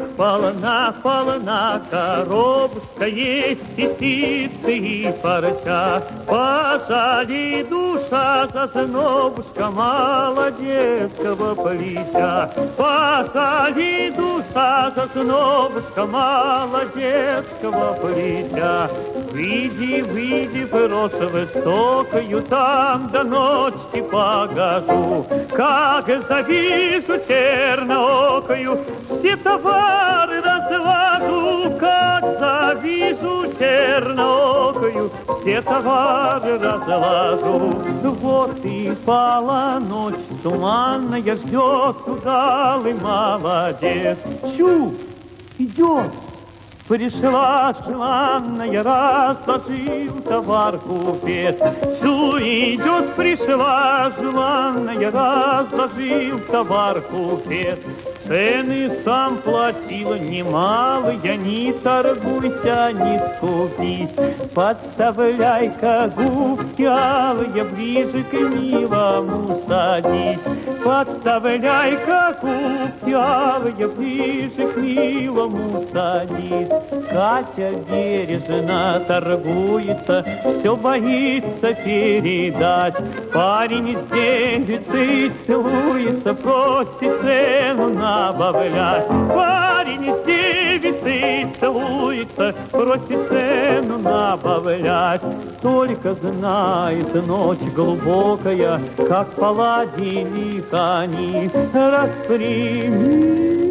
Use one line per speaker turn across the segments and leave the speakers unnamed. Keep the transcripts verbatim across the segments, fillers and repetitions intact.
полна, полна коробушка, есть и ситцы, и парча. Пожали душа зазнобушка, молодецкого плеча. Пожали душа зазнобушка, молодецкого плеча. Выйди, выйди, в высокою, там до ночи погожу. Как завижу черноокою, все товары разложу. Как завижу черноокою, все товары разложу. Вот и пала ночь туманная, ждет удалый молодец. Чу, идет. Пришла желанная, разложил товар купец. Чу, идет, пришла желанная, разложил товар купец. Цены сам платил немалые, не торгуйся, не скупись. Подставляй-ка губки алые, ближе к милому садись. Подставляй-ка губки алые, ближе к милому садись. Катя бережно торгуется, все боится передать. Парень с девицей целуется, просит цену набавлять. Парень с девицей целуется, просит цену набавлять. Только знает ночь глубокая, как поладили они. Распрями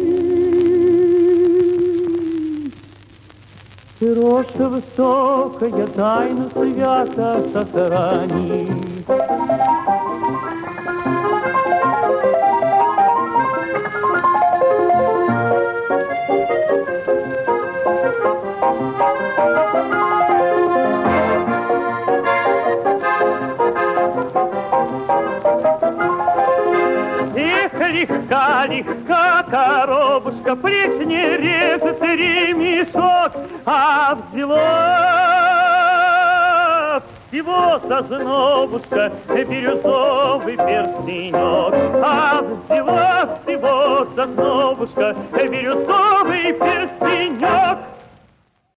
роща высокая, тайну свято сохрани. Легка, легка коробушка, плечь не режет ремешок, а взяла всего сознобушка бирюзовый перстенек, а взяла всего сознобушка бирюзовый перстенек.